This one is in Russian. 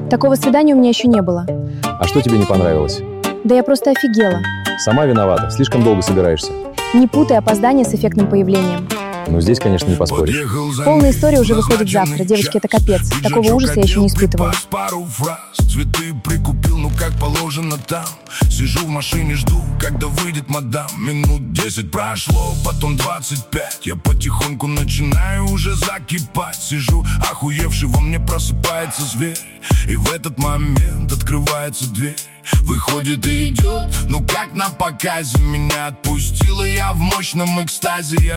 Такого свидания у меня еще не было. А что тебе не понравилось? Да я просто офигела. Сама виновата, слишком долго собираешься. Не путай опоздание с эффектным появлением. Ну, здесь, конечно, не поспоришь. Полная история уже выходит завтра. Девочки, это капец. Такого ужаса я еще не испытывала. Цветы прикупил, ну как положено там. Сижу в машине, жду, когда выйдет мадам. Минут 10 прошло, потом 25. Я потихоньку начинаю уже закипать. Сижу, охуевший, во мне просыпается зверь. И в этот момент открывается дверь. Выходит и идет, ну как на показе. Меня отпустила, я в мощном экстазе.